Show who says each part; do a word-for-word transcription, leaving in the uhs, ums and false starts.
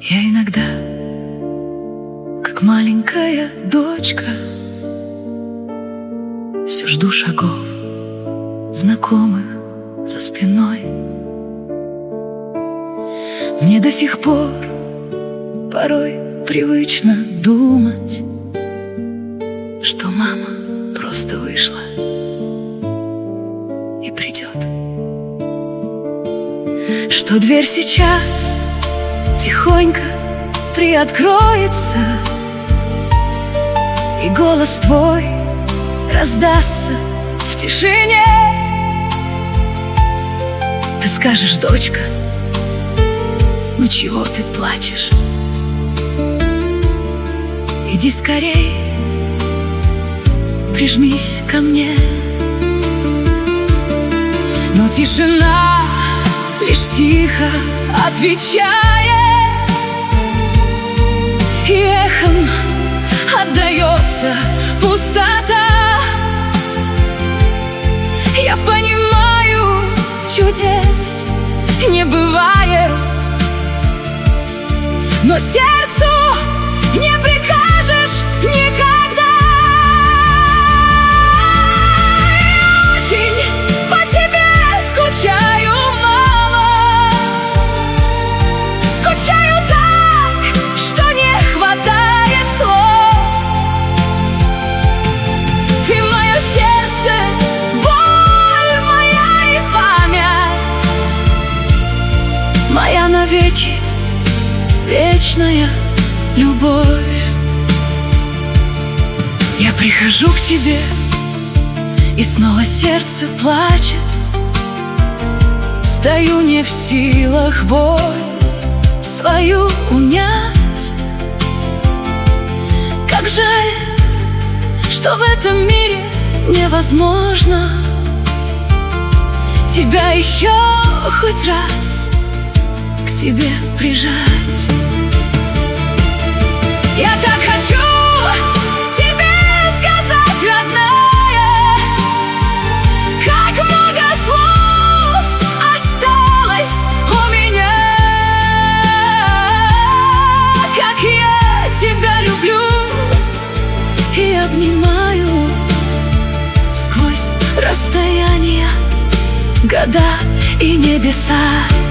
Speaker 1: Я иногда, как маленькая дочка, все жду шагов знакомых за спиной. Мне до сих пор порой привычно думать, что мама просто вышла и придет, что дверь сейчас тихонько приоткроется, и голос твой раздастся в тишине. Ты скажешь: дочка, ну чего ты плачешь? Иди скорей, прижмись ко мне. Но тишина лишь тихо отвечает, и эхом отдается пустота. Я понимаю, чудес не бывает, но сердцу не прикажешь никогда. Я очень по тебе скучаю, мама. Скучаю так, что не хватает слов. Ты мое сердце, боль моя и память моя навеки вечная любовь. Я прихожу к тебе, и снова сердце плачет. Стою не в силах боль свою унять. Как жаль, что в этом мире невозможно тебя еще хоть раз к себе прижать. Я так хочу тебе сказать, родная, как много слов осталось у меня, как я тебя люблю и обнимаю сквозь расстояния, года и небеса.